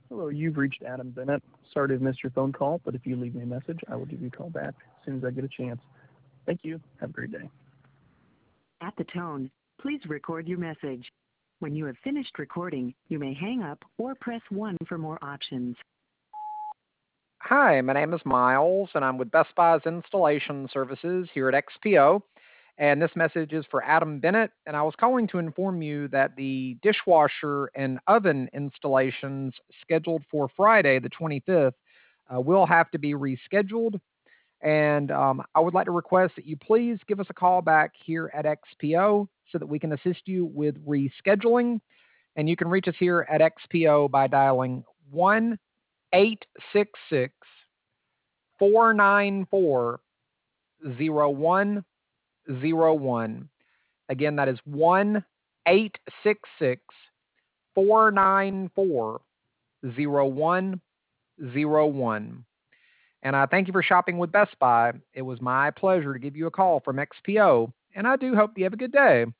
Hello, you've reached Adam Bennett. Sorry to have missed your phone call, but if you leave me a message, I will give you a call back as soon as I get a chance. Thank you. Have a great day. At the tone, please record your message. When you have finished recording, you may hang up or press 1 for more options. Hi, my name is Miles, and I'm with Best Buy's Installation Services here at XPO. And this message is for Adam Bennett. And I was calling to inform you that the dishwasher and oven installations scheduled for Friday, the 25th, will have to be rescheduled. And I would like to request that you please give us a call back here at XPO so that we can assist you with rescheduling. And you can reach us here at XPO by dialing 1-866 494 0101. Again, that is 1-866 494 0101. And I thank you for shopping with Best Buy. It was my pleasure to give you a call from XPO, and I do hope you have a good day.